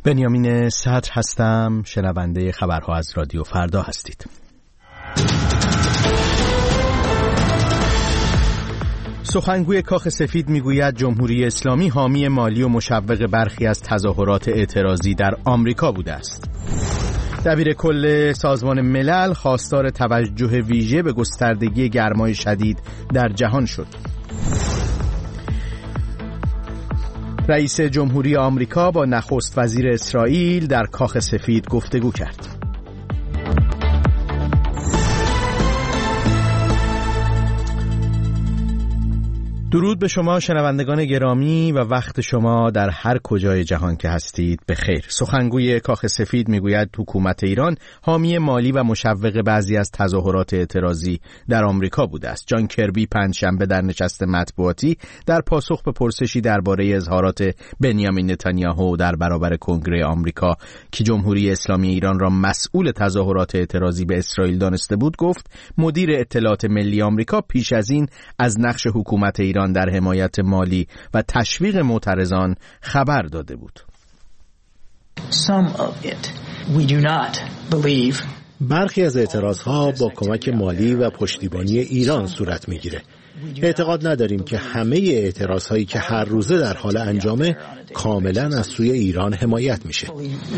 بنیامین صدر هستم. شنونده خبرها از رادیو فردا هستید. سخنگوی کاخ سفید میگوید جمهوری اسلامی حامی مالی و مشوق برخی از تظاهرات اعتراضی در آمریکا بوده است. دبیر کل سازمان ملل خواستار توجه ویژه به گستردگی گرمای شدید در جهان شد. رئیس جمهوری آمریکا با نخست وزیر اسرائیل در کاخ سفید گفتگو کرد. درود به شما شنوندگان گرامی و وقت شما در هر کجای جهان که هستید بخیر. سخنگوی کاخ سفید میگوید حکومت ایران حامی مالی و مشوق بعضی از تظاهرات اعتراضی در آمریکا بوده است. جان کربی پنجشنبه در نشست مطبوعاتی در پاسخ به پرسشی درباره اظهارات بنیامین نتانیاهو در برابر کنگره آمریکا که جمهوری اسلامی ایران را مسئول تظاهرات اعتراضی به اسرائیل دانسته بود گفت مدیر اطلاعات ملی آمریکا پیش از این از نقش حکومت ایران در حمایت مالی و تشویق معترضان خبر داده بود. برخی از اعتراضها با کمک مالی و پشتیبانی ایران صورت میگیره. اعتقاد نداریم که همه اعتراضهایی که هر روزه در حال انجامه کاملا از سوی ایران حمایت میشه.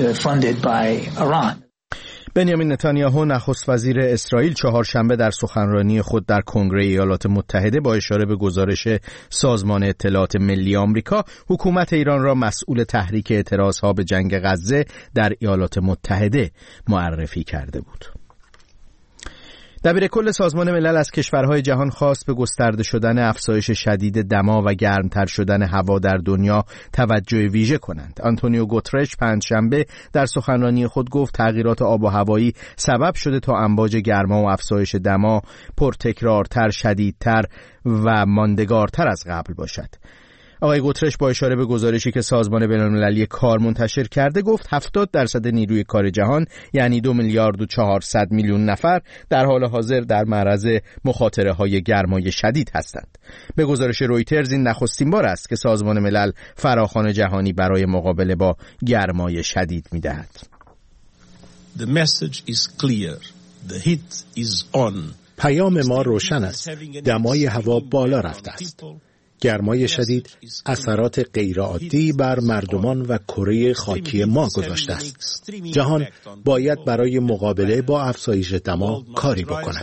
بنیامین نتانیاهو نخست وزیر اسرائیل چهارشنبه در سخنرانی خود در کنگره ایالات متحده با اشاره به گزارش سازمان اطلاعات ملی آمریکا حکومت ایران را مسئول تحریک اعتراضها به جنگ غزه در ایالات متحده معرفی کرده بود. دبیر کل سازمان ملل از کشورهای جهان خواست به گسترده شدن افزایش شدید دما و گرمتر شدن هوا در دنیا توجه ویژه کنند. آنتونیو گوترش پنجشنبه در سخنرانی خود گفت تغییرات آب و هوایی سبب شده تا امواج گرما و افزایش دما پرتکرارتر، شدیدتر و ماندگارتر از قبل باشد. آقای گوترش با اشاره به گزارشی که سازمان بین‌المللی کار منتشر کرده گفت 70% نیروی کار جهان یعنی 2 میلیارد و 400 میلیون نفر در حال حاضر در معرض مخاطره‌های گرمای شدید هستند. به گزارش رویترز این نخستین بار است که سازمان ملل فراخوان جهانی برای مقابله با گرمای شدید می‌دهد. The message is clear. The heat is on. پیام ما روشن است. دمای هوا بالا رفته است. گرمای شدید اثرات غیرعادی بر مردمان و کره خاکی ما گذاشته است. جهان باید برای مقابله با افزایش دما کاری بکند.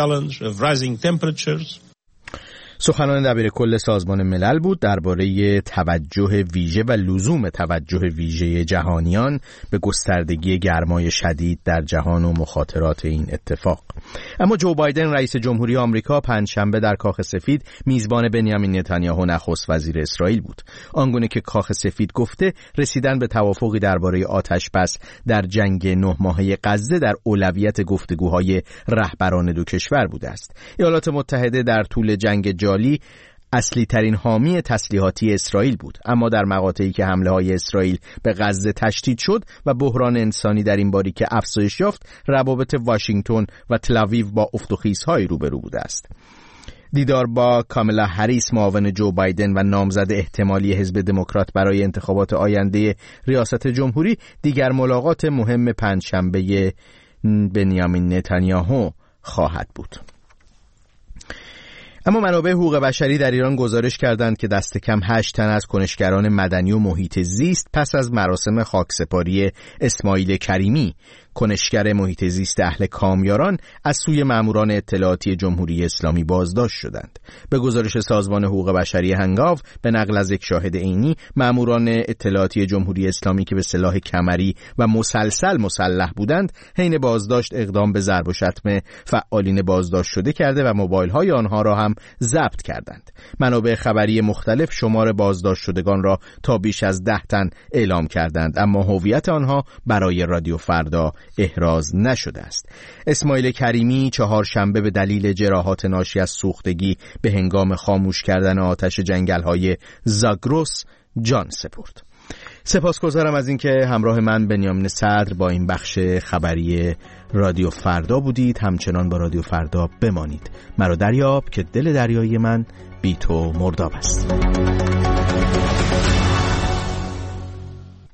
سخنان دبیر کل سازمان ملل بود درباره توجه ویژه و لزوم توجه ویژه جهانیان به گستردگی گرمای شدید در جهان و مخاطرات این اتفاق. اما جو بایدن رئیس جمهوری آمریکا پنجشنبه در کاخ سفید میزبان بنیامین نتانیاهو نخست وزیر اسرائیل بود. آنگونه که کاخ سفید گفته رسیدن به توافقی درباره آتش بس در جنگ 9 ماهه غزه در اولویت گفتگوهای رهبران دو کشور بوده است. ایالات متحده در طول جنگ جالی اصلی ترین حامی تسلیحاتی اسرائیل بود، اما در مقاطعی که حمله های اسرائیل به غزه تشدید شد و بحران انسانی در این باریکه افزایش یافت، روابط واشنگتن و تل‌آویو با افت و خیزهای روبرو بوده است. دیدار با کاملا هریس معاون جو بایدن و نامزد احتمالی حزب دموکرات برای انتخابات آینده ریاست جمهوری دیگر ملاقات مهم پنجشنبه بنیامین نتانیاهو خواهد بود. اما منابع حقوق بشری در ایران گزارش کردند که دست کم 8 تن از کنشگران مدنی و محیط زیست پس از مراسم خاکسپاری اسماعیل کریمی، کنشگر محیط زیست اهل کامیاران، از سوی ماموران اطلاعاتی جمهوری اسلامی بازداشت شدند. به گزارش سازمان حقوق بشری هنگاو به نقل از یک شاهد عینی، ماموران اطلاعاتی جمهوری اسلامی که به سلاح کمری و مسلسل مسلح بودند، حین بازداشت اقدام به ضرب و شتم فعالین بازداشت شده کرده و موبایل‌های آنها را هم ضبط کردند. منابع خبری مختلف شمار بازداشت شدگان را تا بیش از 10 تن اعلام کردند، اما هویت آنها برای رادیو فردا احراز نشده است. اسماعیل کریمی چهارشنبه به دلیل جراحات ناشی از سوختگی به هنگام خاموش کردن آتش جنگل‌های زاگرس جان سپرد. سپاسگزارم از اینکه همراه من بنیامین صدر با این بخش خبری رادیو فردا بودید. همچنان با رادیو فردا بمانید. مرا دریاب که دل دریایی من بی تو مرداب است.